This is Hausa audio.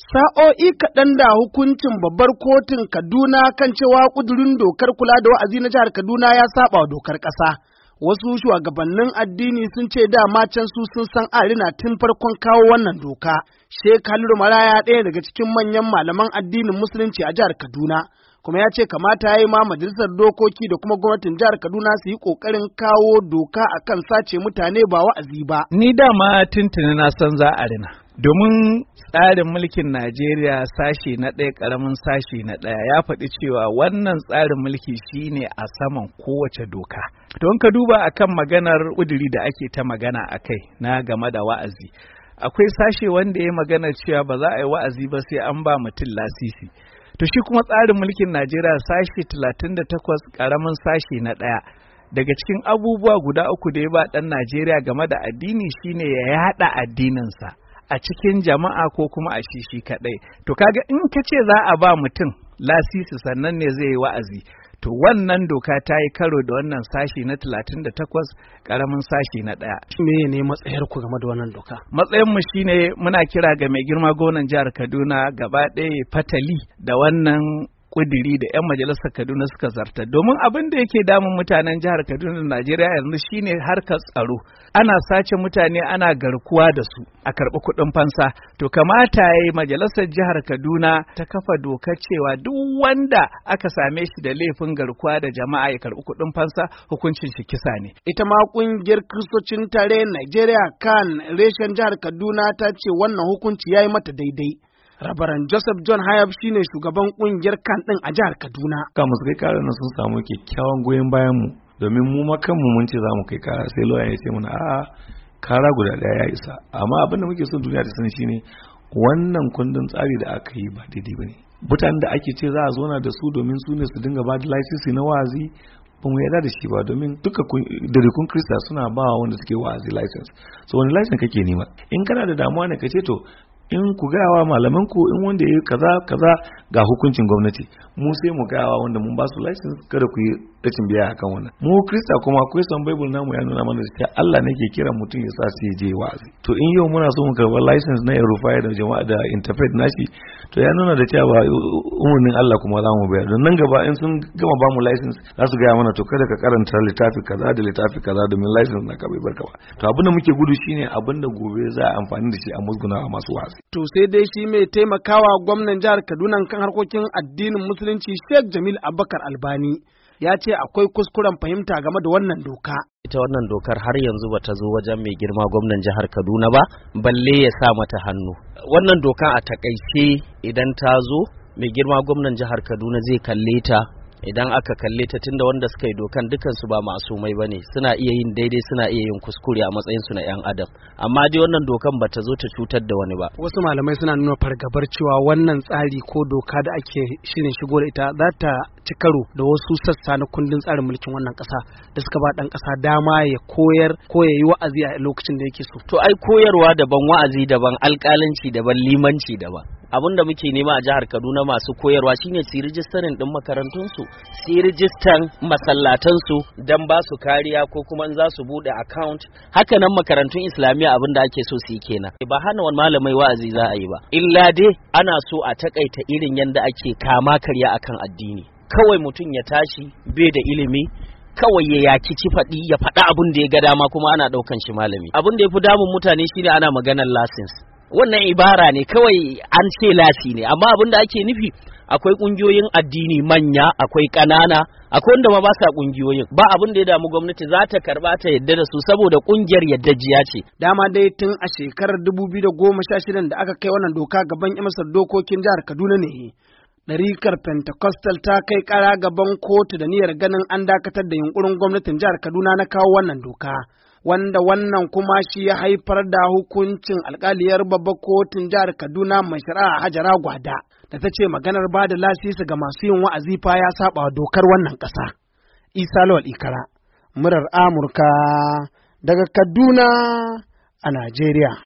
Sa'o'i kaɗan da hukuncin babbar kotun Kaduna kan cewa ƙudurin dokar kula da wa'azi na jihar Kaduna ya saba wa dokar ƙasa. Wasu shugabannin addini sun ce dama can su sun san arina tun farkon kawo wannan doka. Sheikh Haliru Maraya ɗaya daga cikin manyan malaman addinin Musulunci a jihar Kaduna, kuma ya ce kamata ya yi ma majalisar dokoki da kuma gwamnatin jihar Kaduna su yi ƙoƙarin kawo doka akan sace mutane ba wa'azi ba. Ni dama tuntuni na san za a rina. Domin tsarin mulkin Najeriya sashe na ɗaya ƙaramin sashe na ɗaya ya faɗi cewa wannan tsarin mulki shine a saman kowace doka. To in ka duba akan maganar ƙuduri da ake ta magana a kai na game da wa'azi, akwai sashe wanda ya magana cewa ba za a yi wa'azi ba sai an ba mutum lasisi. To shi kuma tsarin mulkin Najeriya sashe 38 ƙaramin sashe na ɗaya. Daga cikin abubuwa guda uku da ya ba ɗan Najeriya game da addini shine ya yaɗa addininsa a cikin jama'a ko kuma a shi kaɗai. To kaga in ka ce za a ba mutum lasisi sannan ne zai yi wa'azi, to wannan doka ta yi karo da wannan sashi na 38 ƙaramin sashi na ɗaya. Me ne matsayar ku game da wannan doka? Matsayinmu shine muna kira ga mai girma gwamnan jihar Kaduna gaba ɗaya fatali da wannan kudiri da 'yan majalisar Kaduna suka zarta, domin abin da yake damun mutanen jihar Kaduna da Najeriya yanzu shine harkar tsaro. Ana sace mutane, ana garkuwa da su a karɓi kuɗin fansa. To kamata ya yi majalisar jihar Kaduna ta kafa dokar cewa duk wanda aka same shi da laifin garkuwa da jama'a ya karɓi kuɗin fansa, hukuncin shi kisa ne. Ita ma ƙungiyar Kiristocin Tarayyar Najeriya kan reshen jihar Kaduna ta ce wannan hukunci ya yi mata daidai. Rabaran Joseph John Hayab shine shugaban kungiyar kan din a jihar Kaduna. Kamus kai kara na sun samu kyakkyawan goyon bayan mu, domin mu makanmu mun ce za mu kai kara, sai lawyer ya ce mana a'a kara guda daya ya isa. Amma abin da muke son duniya ta sani shine wannan kundin tsari da aka yi ba daidai bane. Mutanen da ake ce za a zauna da su domin su ne su dinga ba da license na wa'azi, ba mu yarda da shi ba, domin duka darikun Krista suna ba wanda suke wa'azi license. So wani license kake nema? In kana da damuwa ne ka ce to in ku gayawa malaman ku in wanda yayi kaza ga hukuncin gwamnati, mu sai mu gayawa wanda mun ba su license kada ku yi rashin biya akan wannan. Mu Krista kuma akwai son Bible namu ya nuna mana cewa Allah ne ke kiran mutum ya sa su je wa'azi. To in yau muna so mu karɓi license na Rufai da jama'a da interpret nashi, to ya nuna da cewa umurnin Allah kuma za mu bayar. Don nan gaba in sun gama ba mu license za su gaya mana to kada ka karanta littafi kaza da littafi kaza domin license na ka bai barka ba. To abin da muke gudu shine abin da gobe za a amfani da shi a musguna a masu wa'azi. To sai dai shi mai taimakawa gwamnan jihar Kaduna kan harkokin addinin Musulunci Sheikh Jamil Abubakar Albani ya ce akwai kuskuren fahimta game da wannan doka. Ita wannan dokar har yanzu bata zo wajen mai girma gwamnan jihar Kaduna ba, balle ya sa mata hannu. Wannan doka a takaice idan ta zo, mai girma gwamnan jihar Kaduna zai kalle ta. Idan aka kalle ta, tunda wanda suka yi dokan dukansu ba masumai bane, suna iya yin daidai suna iya yin kuskure a matsayin su na 'yan adam, amma dai wannan dokan bata zo ta cutar da wani ba. Wasu malamai suna nuna fargabar cewa wannan tsari ko doka da ake shirin shigo da ita za ta ci karo da wasu sassa na kundin tsarin mulkin wannan ƙasa da suka ba ɗan ƙasa dama ya koyar ko ya yi wa'azi a lokacin da yake so. To ai koyarwa daban, wa'azi daban, alƙalanci daban, limanci daban. Abin da muke nema a jihar Kaduna masu koyarwa shine su rijistarin din makarantunsu, su rijistan masallatansu don ba su kariya ko kuma in za su bude account. Haka nan makarantun Islamiyya abin da ake so su yi kenan. Ba hana wani malamai wa'azi za a yi ba. Illa dai ana so a takaita irin yanda ake kama karya akan addini. Kawai mutum ya tashi bai da ilimi, kawai ya yaki ci faɗi ya faɗa abin da ya ga dama kuma ana ɗaukan shi malami. Abin da ya fi damun mutane shine ana maganar license. Wannan ibara ne kawai, an ce lasi ne, amma abin da ake nufi akwai kungiyoyin addini manya, akwai ƙanana, akwai wanda ma ba sa kungiyoyin. Ba abin da ya damu gwamnati, za ta karba ta yadda da su saboda kungiyar yaddajiya ce. Dama dai tun a shekarar 2016 da aka kai wannan doka gaban masar dokokin jihar Kaduna ne. Ɗarikar Pentecostal ta kai ƙara gaban kotu da niyyar ganin an dakatar da yunkurin gwamnatin jihar Kaduna na kawo wannan doka. Wanda wannan kuma shi ya haifar da hukuncin alkaliyar babbar kotun jihar Kaduna mai shari'a Hajara Gwada da ta ce maganar ba da lasisi ga masu yin wa'azi fa ya saba dokar wannan ƙasa. Isa Lawal Ikara, murar Amurka daga Kaduna a Najeriya.